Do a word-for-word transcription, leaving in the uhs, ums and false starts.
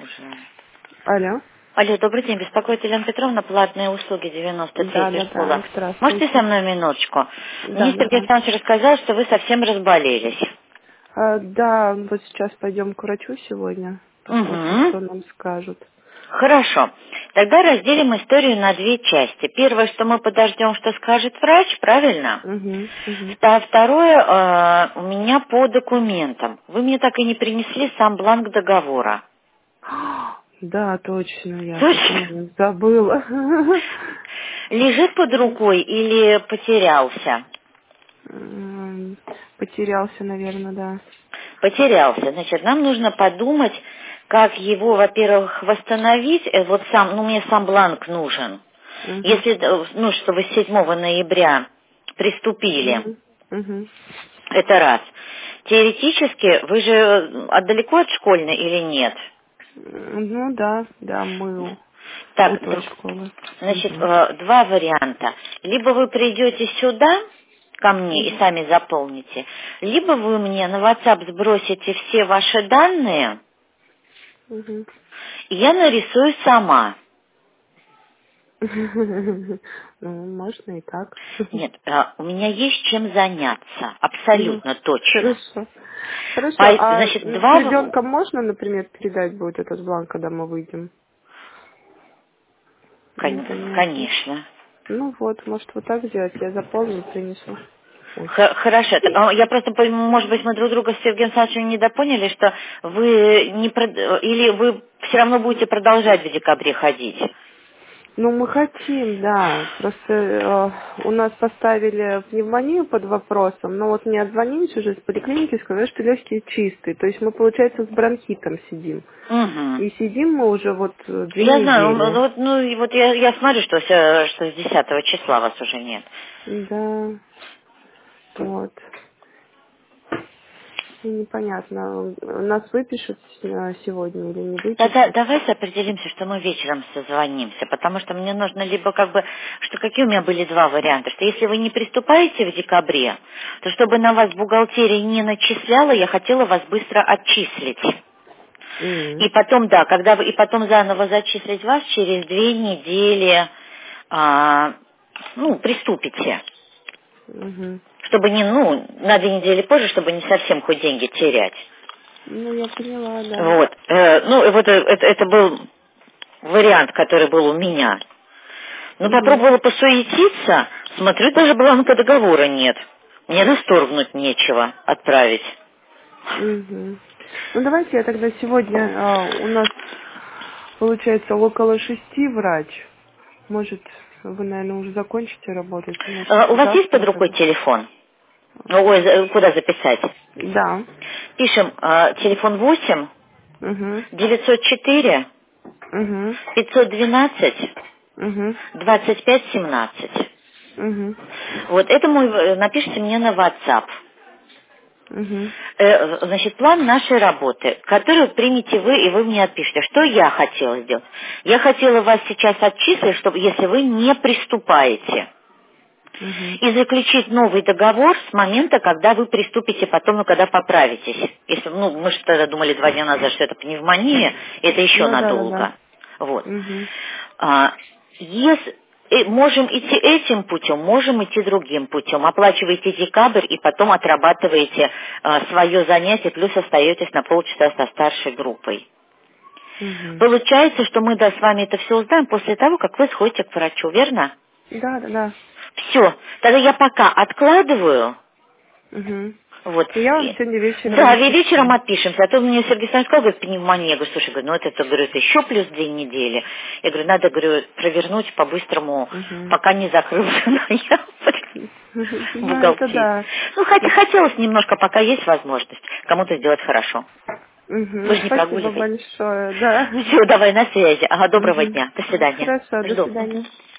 уже. Алло. Алло, добрый день. Беспокоит Елена Петровна, платные услуги девяносто Да, третья да, школа. да, Можете со здравствуйте. мной минуточку? Да, Мне да, Сергей да. Александрович рассказал, что вы совсем разболелись. А, да, вот сейчас пойдем к врачу сегодня. Посмотрим, Угу. что нам скажут. Хорошо. Тогда разделим историю на две части. Первое, что мы подождем, что скажет врач, правильно? Угу, угу. А второе, э, у меня по документам. Вы мне так и не принесли сам бланк договора. Да, точно, я в этот Точно? момент забыла. Лежит под рукой или потерялся? М, Потерялся, наверное, да. Потерялся. Значит, нам нужно подумать, как его, во-первых, восстановить. Э, Вот сам, ну, мне сам бланк нужен. Угу, Если, э, ну, чтобы с седьмого ноября приступили. угу, угу. Это раз. Теоретически, вы же от- далеко от школьной или нет? Ну да, да, мы у, у Так, той д- школы. значит, Угу, э, два варианта. Либо вы придете сюда, ко мне, и угу, сами заполните, либо вы мне на WhatsApp сбросите все ваши данные, угу. и я нарисую сама. Ну, можно и так. Нет, э, у меня есть чем заняться, Ну, абсолютно точно. хорошо. Хорошо, По- а Значит, ну, с два... в- ребенком можно, например, передать будет этот бланк, когда мы выйдем? кон- Непонятно. Конечно. Ну вот, может вот так сделать, я заполню и принесу. Ой. Х- Хорошо. Так, а, я просто, пойму, может быть, мы друг друга с Сергеем Александровичем недопоняли, что вы не... прод- Или вы все равно будете продолжать в декабре ходить? Ну, мы хотим, да. Просто э, у нас поставили пневмонию под вопросом, но вот мне отзвонились уже из поликлиники и сказали, что легкие чистые. То есть мы, получается, с бронхитом сидим. Угу. И сидим мы уже вот э, две Я знаю, ну, ну, недели. вот, ну, и вот я, я смотрю, что, всё- что с десятого числа вас уже нет. Да, вот. И непонятно, нас выпишут э, сегодня или не Тогда выпишут. давайте определимся, что мы вечером созвонимся, потому что мне нужно либо как бы, что какие у меня были два варианта, что если вы не приступаете в декабре, то чтобы на вас бухгалтерия не начисляла, я хотела вас быстро отчислить. М, И потом, да, когда вы, и потом заново зачислить вас через две недели, а, ну, приступите. мгм. Чтобы не, ну, на две недели позже, чтобы не совсем хоть деньги терять. Ну, я поняла, да. Вот. Э, ну, и вот э, это, это был вариант, который был у меня. Ну, Мгм, попробовала посуетиться, смотрю, даже бланка договора нет. Мне расторгнуть нечего отправить. мгм. Ну, давайте я тогда сегодня, а, у нас получается около шести врач. Может, вы, наверное, уже закончите работать, может, Э, у вас есть под завтра рукой тогда? телефон? Ой, за- куда записать? Да. Пишем э, телефон восемь Угу, девятьсот четыре угу, пятьсот двенадцать угу, двадцать пять семнадцать. угу, Вот это мой, э, напишите мне на WhatsApp. угу, Э, Значит, план нашей работы, который примете вы, и вы мне отпишите. Что я хотела сделать? Я хотела вас сейчас отчислить, чтобы, если вы не приступаете, угу. и заключить новый договор с момента, когда вы приступите потом, ну, когда поправитесь. Если, ну, мы же тогда думали два дня назад, что это пневмония, это еще Ну, да, да, да. надолго. Вот. Угу, А, если, э, можем идти этим путем, можем идти другим путем. Оплачиваете декабрь и потом отрабатываете а, свое занятие, плюс остаетесь на полчаса со старшей группой. угу. Получается, что мы да, с вами это все узнаем после того, как вы сходите к врачу, верно? Да, да, да. Все. Тогда я пока откладываю. Угу. Вот. Я вам И- сегодня вечером Да, ве- вечером напишу. отпишемся. А то мне Сергей Александрович сказал, говорит, пневмония. Я говорю, слушай, говорю, ну это, это, говорю, это еще плюс две недели. Я говорю, надо, говорю, провернуть по-быстрому, Угу. пока не закрылся ноябрь Ну, это бухгалтерии. да. Ну, хотя хотелось немножко, пока есть возможность, кому-то сделать хорошо. Вы Угу. же не Спасибо прогуливаете. большое, да. Все, давай на связи. Ага, доброго Угу. дня. До свидания. Хорошо, до Жду. свидания.